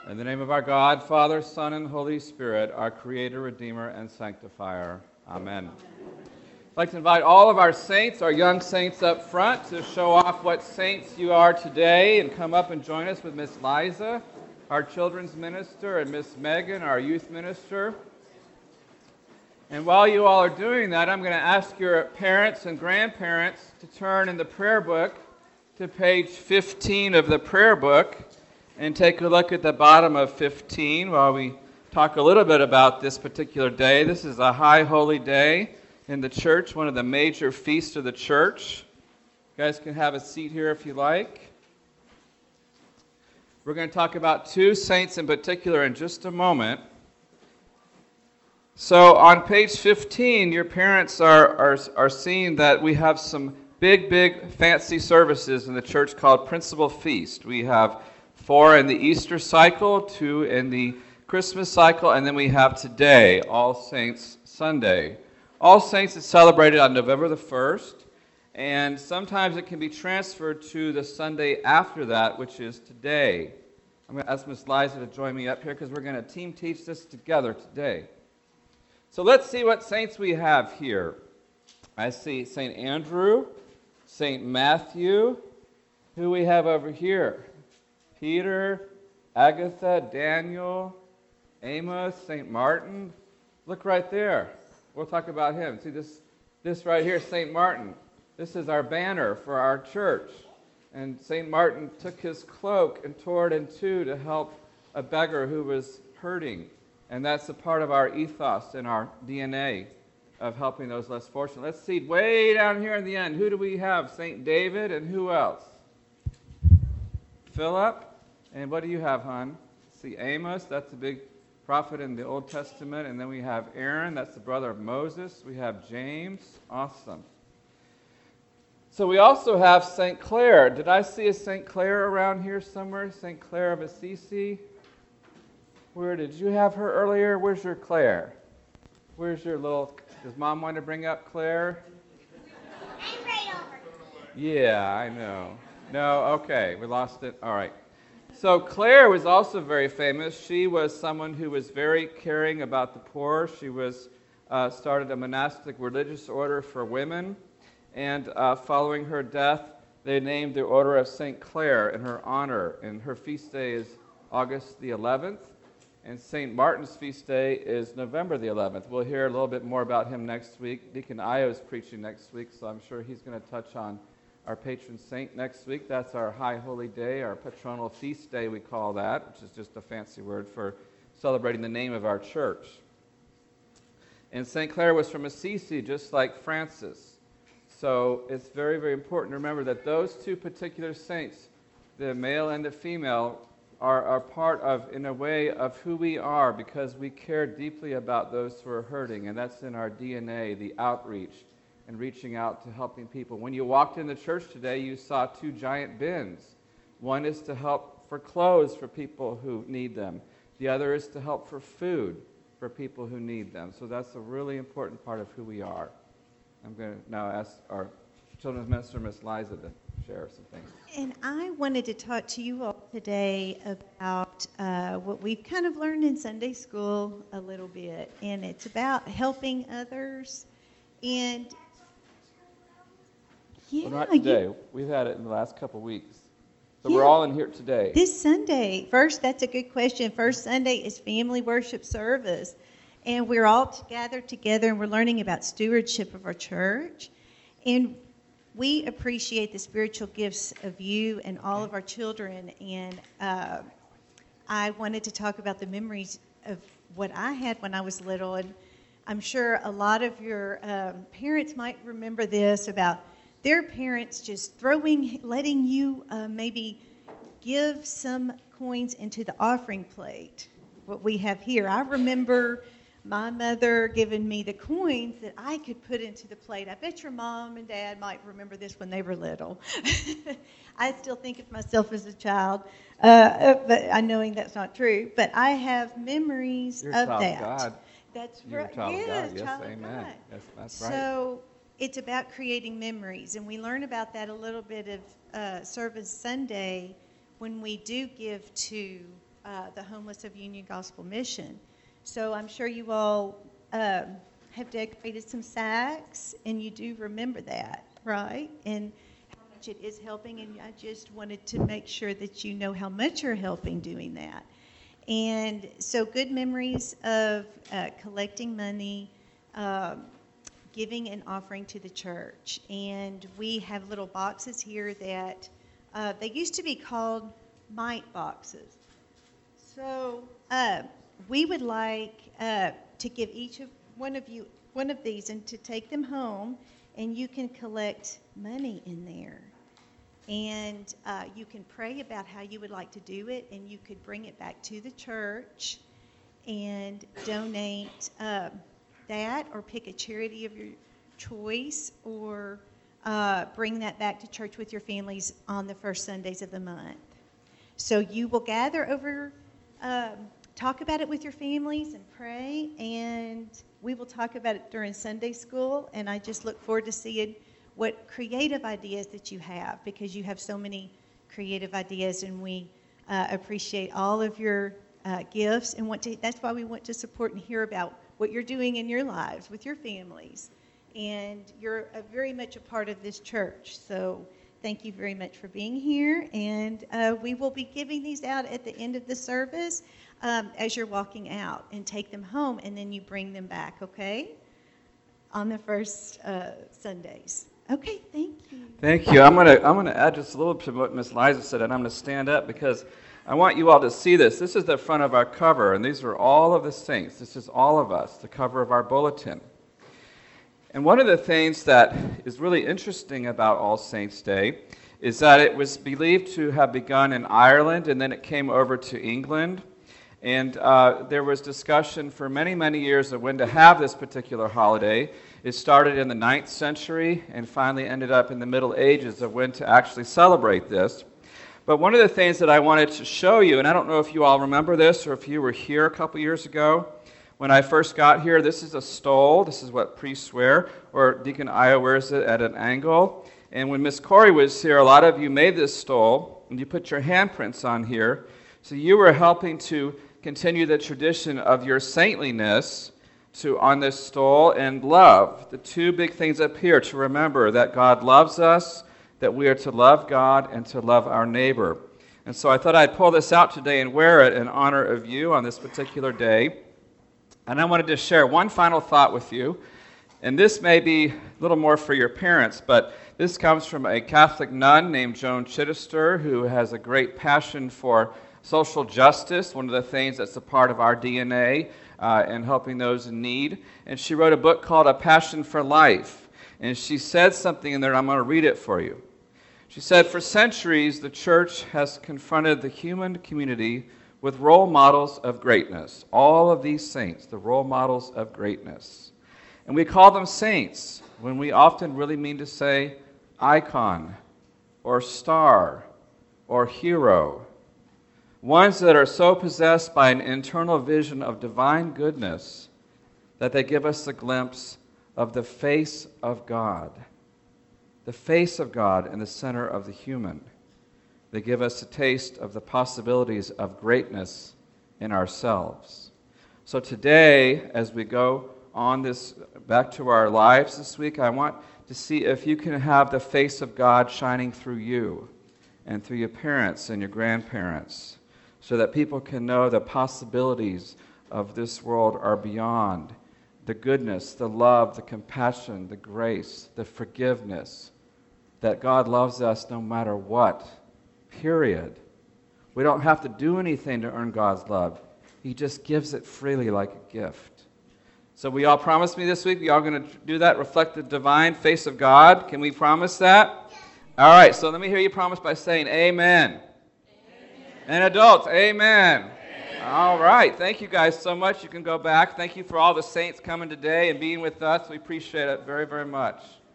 In the name of our God, Father, Son, and Holy Spirit, our Creator, Redeemer, and Sanctifier. Amen. I'd like to invite all of our saints, our young saints up front, to show off what saints you are today and come up and join us with Miss Liza, our children's minister, and Miss Megan, our youth minister. And while you all are doing that, I'm going to ask your parents and grandparents to turn in the prayer book to page 15 of the prayer book and take a look at the bottom of 15 while we talk a little bit about this particular day. This is a high holy day in the church, one of the major feasts of the church. You guys can have a seat here if you like. We're going to talk about two saints in particular in just a moment. So on page 15, your parents are seeing that we have some big fancy services in the church called Principal Feast. We have 4 in the Easter cycle, 2 in the Christmas cycle, and then we have today, All Saints Sunday. All Saints is celebrated on November the 1st, and sometimes it can be transferred to the Sunday after that, which is today. I'm going to ask Miss Liza to join me up here because we're going to team teach this together today. So let's see what saints we have here. I see St. Andrew, St. Matthew. Who we have over here? Peter, Agatha, Daniel, Amos, St. Martin. Look right there. We'll talk about him. See this right here, St. Martin. This is our banner for our church. And St. Martin took his cloak and tore it in two to help a beggar who was hurting. And that's a part of our ethos and our DNA of helping those less fortunate. Let's see, way down here in the end, who do we have? St. David, and who else? Philip. And what do you have, hon? See, Amos, that's a big prophet in the Old Testament. And then we have Aaron, that's the brother of Moses. We have James. Awesome. So we also have St. Clare. Did I see a St. Clare around here somewhere? St. Clare of Assisi? Where did you have her earlier? Where's your Clare? Where's your little... Does Mom want to bring up Clare? I'm right over. Yeah, I know. No, okay, we lost it. All right. So Clare was also very famous. She was someone who was very caring about the poor. She was started a monastic religious order for women, and following her death, they named the Order of St. Clare in her honor. And her feast day is August the 11th, and St. Martin's feast day is November the 11th. We'll hear a little bit more about him next week. Deacon Io is preaching next week, so I'm sure he's going to touch on our patron saint next week. That's our high holy day, our patronal feast day we call that, which is just a fancy word for celebrating the name of our church. And St. Clare was from Assisi, just like Francis. So it's very important to remember that those two particular saints, the male and the female, are part of, in a way, of who we are because we care deeply about those who are hurting, and that's in our DNA, the outreach and reaching out to helping people. When you walked in the church today, you saw 2 giant bins. One is to help for clothes for people who need them. The other is to help for food for people who need them. So that's a really important part of who we are. I'm going to now ask our children's minister, Miss Liza, to share some things. And I wanted to talk to you all today about what we've kind of learned in Sunday school a little bit. And it's about helping others. And well, not today. We've had it in the last couple weeks. So we're all in here today. This Sunday, first, that's a good question. First Sunday is family worship service. And we're all gathered together and we're learning about stewardship of our church. And we appreciate the spiritual gifts of you and all of our children. And I wanted to talk about the memories of what I had when I was little. And I'm sure a lot of your parents might remember this about their parents just letting you maybe give some coins into the offering plate, what we have here. I remember my mother giving me the coins that I could put into the plate. I bet your mom and dad might remember this when they were little. I still think of myself as a child, but I knowing that's not true. But I have memories You're of a child that. Of God. That's You're right. a child of God. Yes, child amen. of God. Yes, that's right. So it's about creating memories, and we learn about that a little bit of Service Sunday when we do give to the homeless of Union Gospel Mission. So I'm sure you all have decorated some sacks, and you do remember that, right? And how much it is helping, and I just wanted to make sure that you know how much you're helping doing that. And so good memories of collecting money, giving and offering to the church. And we have little boxes here that they used to be called mite boxes. So we would like to give each of one of you one of these and to take them home, and you can collect money in there. And you can pray about how you would like to do it, and you could bring it back to the church and donate that, or pick a charity of your choice, or bring that back to church with your families on the first Sundays of the month. So you will gather over, talk about it with your families and pray, and we will talk about it during Sunday school, and I just look forward to seeing what creative ideas that you have, because you have so many creative ideas, and we appreciate all of your gifts, and that's why we want to support and hear about what you're doing in your lives with your families. And you're very much a part of this church. So thank you very much for being here. And we will be giving these out at the end of the service as you're walking out, and take them home, and then you bring them back, okay? On the first Sundays. Okay, thank you. Thank you. I'm gonna add just a little to what Miss Liza said, and I'm going to stand up because I want you all to see this. This is the front of our cover, and these are all of the saints. This is all of us, the cover of our bulletin. And one of the things that is really interesting about All Saints' Day is that it was believed to have begun in Ireland, and then it came over to England. And there was discussion for many, many years of when to have this particular holiday. It started in the 9th century and finally ended up in the Middle Ages of when to actually celebrate this. But one of the things that I wanted to show you, and I don't know if you all remember this or if you were here a couple years ago, when I first got here, this is a stole. This is what priests wear, or Deacon Io wears it at an angle. And when Miss Corey was here, a lot of you made this stole, and you put your handprints on here. So you were helping to continue the tradition of your saintliness on this stole, and love. The two big things up here to remember: that God loves us, that we are to love God, and to love our neighbor. And so I thought I'd pull this out today and wear it in honor of you on this particular day. And I wanted to share one final thought with you. And this may be a little more for your parents, but this comes from a Catholic nun named Joan Chittister, who has a great passion for social justice, one of the things that's a part of our DNA, and helping those in need. And she wrote a book called A Passion for Life. And she said something in there, and I'm going to read it for you. She said, "For centuries, the church has confronted the human community with role models of greatness." All of these saints, the role models of greatness. And we call them saints when we often really mean to say icon, or star, or hero. Ones that are so possessed by an internal vision of divine goodness that they give us a glimpse of the face of God. The face of God in the center of the human. They give us a taste of the possibilities of greatness in ourselves. So today, as we go on this back to our lives this week, I want to see if you can have the face of God shining through you and through your parents and your grandparents, so that people can know the possibilities of this world are beyond the goodness, the love, the compassion, the grace, the forgiveness, that God loves us no matter what, period. We don't have to do anything to earn God's love. He just gives it freely like a gift. So we all promise me this week, we all going to do that, reflect the divine face of God. Can we promise that? Yes. All right, so let me hear you promise by saying amen. Amen. And adults, amen. Amen. All right, thank you guys so much. You can go back. Thank you for all the saints coming today and being with us. We appreciate it very, very much.